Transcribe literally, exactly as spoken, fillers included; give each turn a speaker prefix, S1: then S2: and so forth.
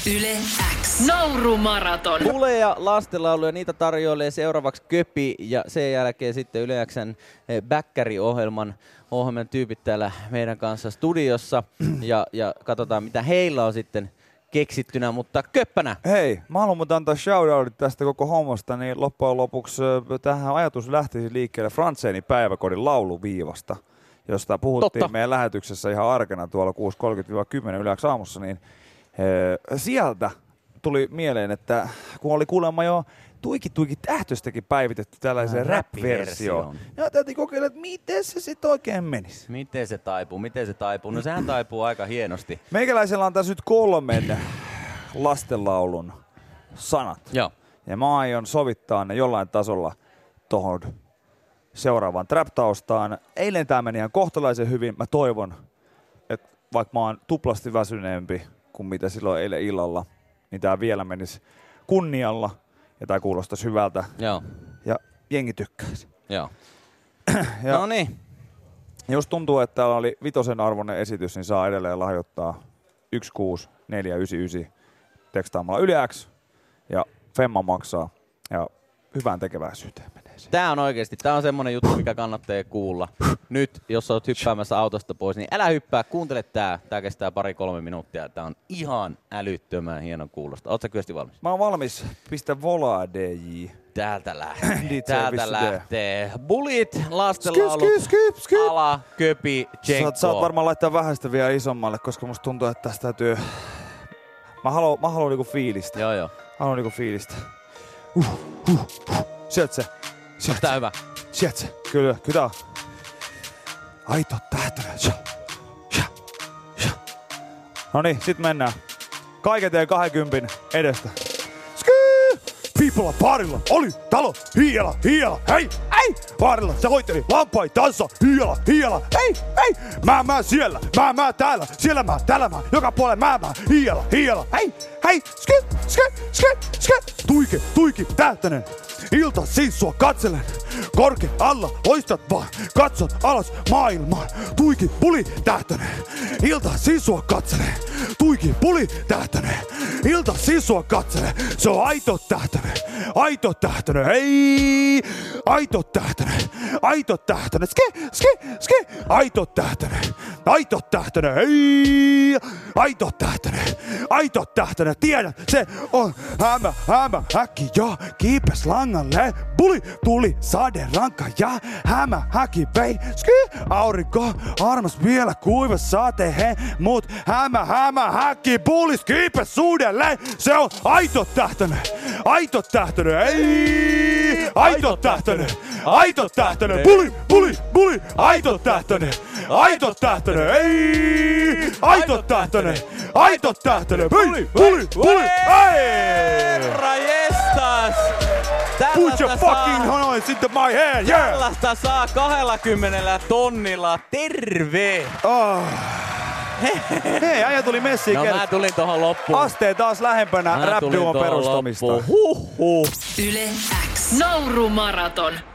S1: Yle X. Naurumaraton.
S2: Bule ja lastenlauluja, niitä tarjoilee seuraavaksi Köpi ja sen jälkeen sitten Yle X:n Bäkkäri-ohjelman ohjelman tyypit täällä meidän kanssa studiossa. Ja, ja katsotaan mitä heillä on sitten keksittynä, mutta Köppänä.
S3: Hei, mä haluan mutta antaa shoutoutit tästä koko hommasta, niin loppujen lopuksi tähän ajatus lähtisi liikkeelle Franzénin päiväkodin lauluviivasta, josta puhuttiin Totta. meidän lähetyksessä ihan arkena tuolla kuusi kolmekymmentä kymmenen Yle X aamussa, niin ee, sieltä tuli mieleen, että kun oli kuulemma jo Tuiki Tuiki Tähtöstäkin päivitetty tällaiseen rap-versioon. Ja täytyy kokeilla, että miten se sitten oikein menisi.
S2: Miten se taipuu, miten se taipuu? No sehän taipuu aika hienosti.
S3: Meikäläisellä on tässä nyt kolmen lastenlaulun sanat.
S2: Joo.
S3: Ja mä aion sovittaa ne jollain tasolla tohon seuraavaan trap-taustaan. Eilen tää meni ihan kohtalaisen hyvin. Mä toivon, että vaikka mä oon tuplasti väsyneempi kuin mitä silloin eilen illalla, niin tää vielä menisi kunnialla. Ja tää kuulostaisi hyvältä.
S2: Joo.
S3: Ja jengi tykkäisi.
S2: Joo.
S3: Ja
S2: no niin.
S3: Jos tuntuu, että täällä oli vitosen arvoinen esitys, niin saa edelleen lahjoittaa yksi kuusi neljä yhdeksän yhdeksän tekstaamalla Yle X. Ja Femma maksaa. Ja hyvään tekeväisyyteen menee se.
S2: Tää on oikeesti, tää on semmonen juttu, mikä kannattaa kuulla. Nyt, jos oot hyppäämässä autosta pois, niin älä hyppää, kuuntele tää. Tää kestää pari-kolme minuuttia. Tää on ihan älyttömän hienon kuulosta. Oot sä Kyösti valmis?
S3: Mä oon valmis. Pistä volaa D J.
S2: Täältä lähtee. Täältä lähtee. Bulit, lastenlaulut, ala, Köpi, Tsenko.
S3: Saat, saat varmaan laittaa vähäistä vielä isommalle, koska musta tuntuu, että tästä täytyy... Mä haluan, mä haluan niinku fiilistä.
S2: Joo joo.
S3: Haluan niinku fiilistä. Uh, uh, uh. Sieltä se.
S2: Sieltä tää hyvä.
S3: Sieltä se. Kyllä, kyllä. Aito tähtönen. Noniin, sit mennään. Kaiketeen kahdenkympin edestä. Piipolla baarilla oli talo, hiiala, hiiala, hei, hei! Baarilla se hoiteli lampaitansa, hiiala, hiiala, hei, hei! Mä mä siellä, mä mä täällä, siellä mä, täällä mä, joka puolella mä mä, hiiala, hiiala, hei, hei! Ske, ske, ske, ske! Tuike, tuiki, tähtänen, ilta siis sua katselen. Korke alla, loistat vaan, katsot alas maailmaan. Tuiki, puli, tähtänen, ilta siis sua katselen. Tuiki, puli, tähtänen, ilta siis sua katselen. Se on aito tähtänen, aito tähtänen, hei! Aito tähtänen, aito tähtänen, ske, ske, ske! Aito tähtänen, aito tähtänen, hei! Aito tähtänen, aito tähtänen, tiedän, se on hämä, hämä, häkki ja kiipes langalle. Puli, tuli, sade, ranka ja hämä, häki, vei, ske! Aurinko, armas vielä kuiva sate, he, mut hämä, hämä, häkki, pulis, kiipes suudelleen. Se on aito tähtänen, aito tähtänen, ei! Aito tähtänen, aito tähtänen, puli, puli, puli, aito tähtänen, aito tähtänen, ei! Aito tähtänen, aito tähtänen, puli, puli, puli, ei!
S2: Herra jestas!
S3: Put your fucking hands into my head, yeah!
S2: Tällaista saa kaksikymmentä tonnilla, terve!
S3: Oh. Hei, äijä tuli messiin
S2: No
S3: kertaa.
S2: mä tulin tohon loppuun.
S3: Asteen taas lähempänä rap-duon perustamista.
S2: Huhhuh.
S1: Yle X. Naurumaraton.